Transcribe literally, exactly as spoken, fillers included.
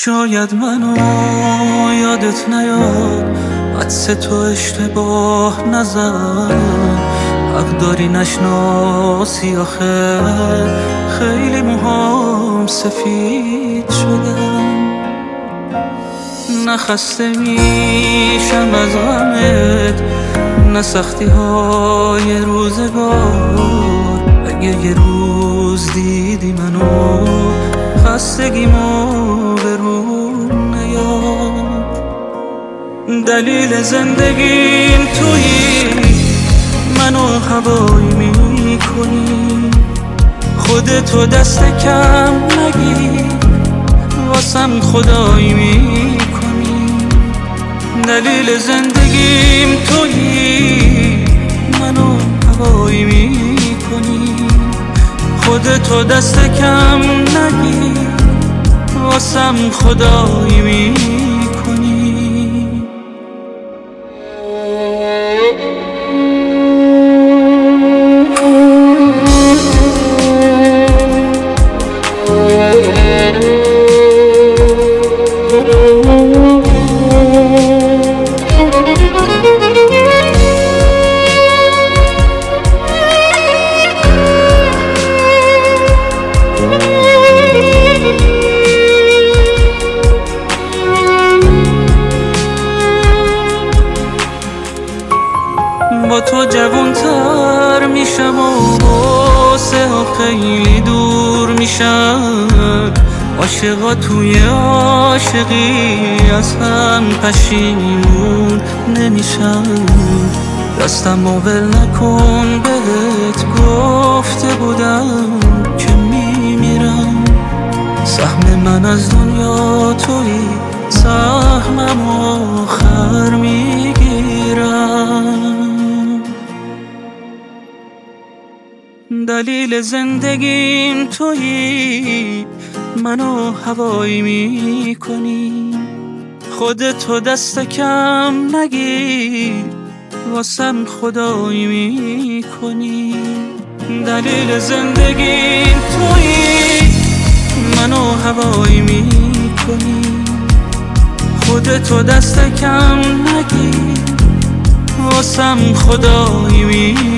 شاید منو یادت نیاد، عدس تو اشتباه نزن، حق داری نشناسی آخه خیلی موهام سفید شدن. نخسته میشم از غمت، نه سختی های روزگار. اگه یه روز دیدی منو خستگیمو به روم نیاد. دلیل زندگیم تویی، منو هوایی میکنی، خودتو دست کم نگیر، واسم خدایی میکنی. دلیل زندگیم تویی، منو هوایی میکنی، خودتو دست کم نگیر، واسم خدایی میکنی. با تو جوانتر میشم و واسه ها خیلی دور میشم. عاشقا توی عاشقی از هم پشیمون نمیشم. دستم و ول نکن، بهت گفته بودم که میمیرم. سهم من از دنیا توی، سهمم آخر میگیرم. دلیل زندگیم تویی، منو هوایی میکنی، خودتو دست کم نگیر، واسم خدایی میکنی. دلیل زندگیم تویی، منو هوایی میکنی، خودتو دست کم نگیر، واسم خدایی میکنی.